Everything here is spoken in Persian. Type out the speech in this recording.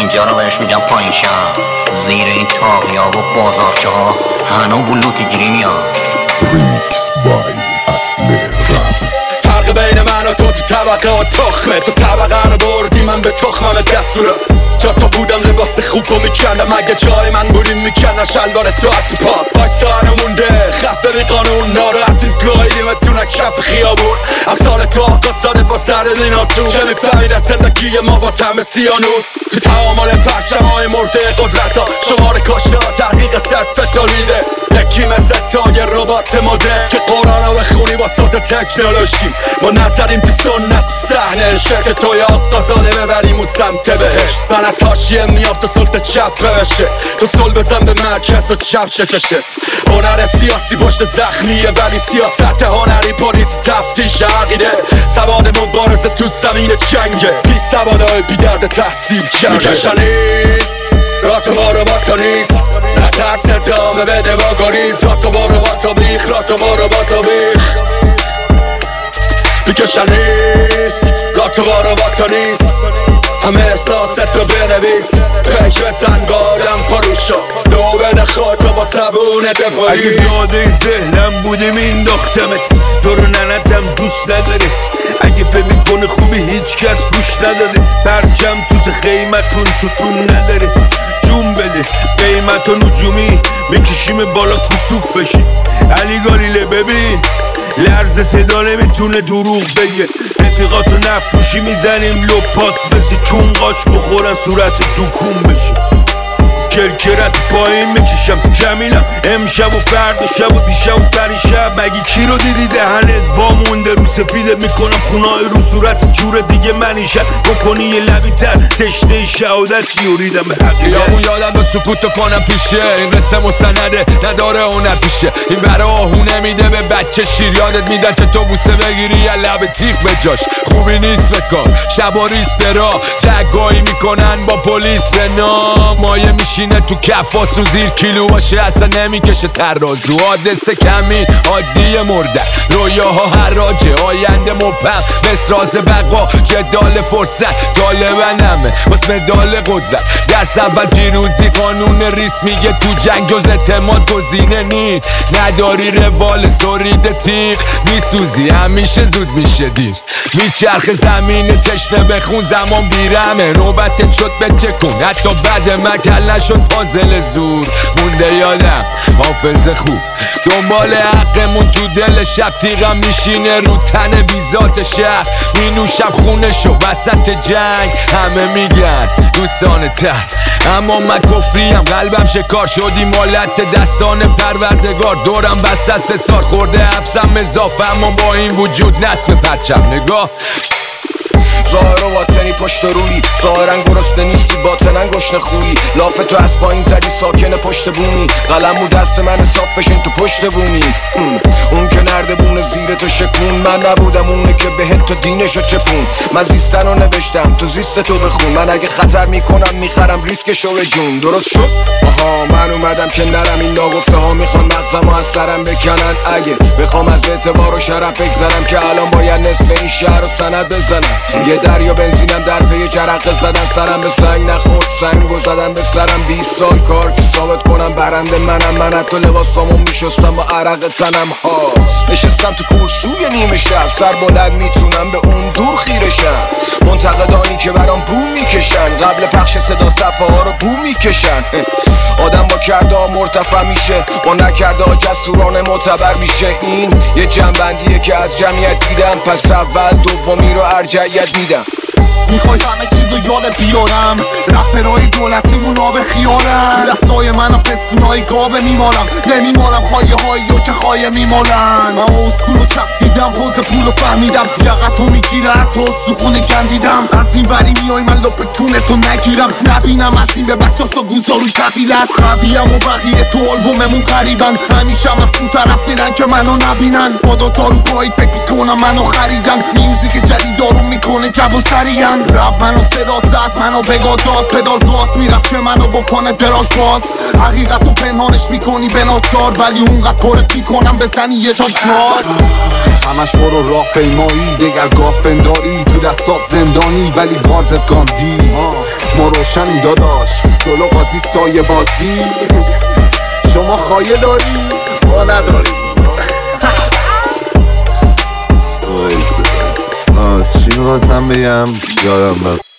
اینجا رو بهش میگم پایینشم. زیر این تاقیا و بازارچه ها هنو بلوتی گیری میاد. ریمیکس بای اصل رپ. فرق بین من و تو طبقه و تخمه. تو طبقه رو بردی من به تخمم دستورت. جا تو بودم لباس خوب و میکندم. اگه جای من بودیم میکندم شلوار تو تو پا. بایستا مونده خفه بی قانون ناراحتید گاهیدیمتون کف خیابون. امثال تو آقا ساده با سر دیناتون. چه میفهمید از زندگی ما با طعم سیانون. تو تعامل پرچم های مرده قدرت ها شماره کشته ها تحقیق صرف تولیده. یکی مثل تا یه ربات مدر که قرآن رو بخونی با صوت تکنولوژی. ما نظریم تو سنت صحنه شرک توی آقا زاده ببریم اون سمت بهشت. من از حاشیه میام تو سلطه چپ بشه. تو سل بزن به مرکز تو چپ شششت. هنر سیاسی پشت زخمیه ولی سیاست هنری پلیس تفتیش عقیده. سواد مبارزه تو زمین جنگه. بی سوادای بی درد تحصیل کرده. میکشن نیست راتو بارو با تو نیست. نترس ادامه بده با گریز. راتو بارو با تو بیخ راتو بارو با تو بیخ. میکشن نیست راتو بارو با تو نیست. همه احساست رو بنویس. پیش بزن با آدم فروشا. نو بده خودتو با صبونه بپریز. اگه داده ذهنم بوده مینداختمت. تو رو ننتم دوست نداره. اگه فکر میکنه خوبی هیچ کس گوش نداده. پرچم توت خیمتون ستون نداره. جون بده قیمت و نجومی میکشیم بالا کسوف بشی. علی گالیله ببین لرز صدا نمیتونه دروغ بگه. رفیقاتو نفروشی میزنیم لپات مثل چون قاچ بخورن صورت دکون بشه. کرکرت پایین میکشم تو کمیلم. امشب و فردا شب و دیشب و پریشب. مگه کی رو دیدی دهنت وامونده رو سپیده میکنم خونای رو صورت جور دیگه منیشن. بکنی یه لبی تر تشنه شهادت یوریدم به حقیقت. یامون یادم به سکوتو کنم پیشه. این قصه مستنده نداره هنر پیشه. این برا آهونه میده به بچه شیر. یادت میدن چه تو بوسه بگیری یا لب تیغ به جاش. خوبی نیست بکن شب و ریس برا. جگایی میکنن با پلیس به نام. مایه میشینه تو کفاسون زیر کیلو باشه اصلا نمیکشه ترازو. حادثه کمی عادی مرده. رویاها حراجه آینده مبهم. مسراز بقا جدال فرصت طالبنمه واس مدال قدرت. درس اول پیروزی قانون ریسک میگه تو جنگ جز اعتماد گزینه نی. نداری روال سرید تیغ میسوزی همیشه زود میشه دیر. میچرخ زمین تشنه بخون زمان بیرمه. نوبتت شد بچکن حتی بعد من کل نشد پازل زور. مونده یادم حافظه خوب دنبال حقمون تو دل شب. تیغم میشینه رو تن بیزات شهر. مینوشم خونشو وسط جنگ. همه میگن دوستان تر اما من کفریم. قلبم شکار شدی مالت دستان پروردگار. دورم بسته 3 سال خورده حبسم اضافه. اما با این وجود نصف پرچم نگاه. ظاهر و باطنی پشت روی. ظاهرا گرسنه نیستی باطنن گشنه خویی. لاف تو از پایین زدی ساکن پشت بومی. قلم بود دست من حساب بشین تو پشت بومی. اون که نرده بونه زیر تو شکون. من نبودم اونه که بهت تو دینشو چپون. من زیستن رو نوشتم تو زیست تو بخون. من اگه خطر میکنم میخرم ریسکشو به جون. درست شد؟ آها من اومدم که نرم. این ناگفته ها میخوان مغزم از سرم بکنن. اگه بخوام از اعتبار و شرف بگذرم که الان باید نصف این شهر رو سند بزنم. یه دریا بنزینم در پی جرقه زدن. سرم به سنگ نخورد سنگو زدم به سرم. 20 سال کار که ثابت کنم برنده منم. من حتی لباسامو میشستم با عرق تنم ها. نشستم تو کورسوی نیمه شب. سر بلند میتونم به اون دور خیرشم. منتقدانی که برام بو میکشن. قبل پخش صدا صفحه ها رو بو میکشن. آدم با کرده ها مرتفع میشه. با نکرده ها جسورانه معتبر میشه. این یه جنبندیه که از جمعیت دیدم. پس اول دومی رو ارجعیت میدم. میخوای همه چیزو یادت بیارم. رپرهای دولتیمون آب خیارن. دستای من و پستونای گاوه میمالم. نمیمالم خواهی هایی و که خواهی میمالن. من اسکولو چسبیدم حوز پولو فهمیدم. یقتو میگیره حتی سخونه کندیدم. از این بری میای من لپ کونتو نگیرم. نبینم از این به بچه سا گوزا رو شبیلت. خویم و بقیه تو آلبوممون قریبن. همیشه هم از اون طرف میرن که منو نبینن. با دوتا رو پایی فکر میکنم منو خریدن. میوزیک جدید دارو میکنه جب و سری. میگن رب منو صدا زد منو بگا داد پدال گاز میرفت که منو بکنه دراگ باز حقیقت رو پنهانش میکنی به ناچار ولی اونقدر پرت میکنم بزنی یه جا شاد همش برو راه پیمایی دگر گاه پنداری تو دستات زندانی ولی گاردت گاندی ما روشنی داداش دلو قاضی سایه بازی شما خایه داری ما نداری چی میخواستم بگم یادم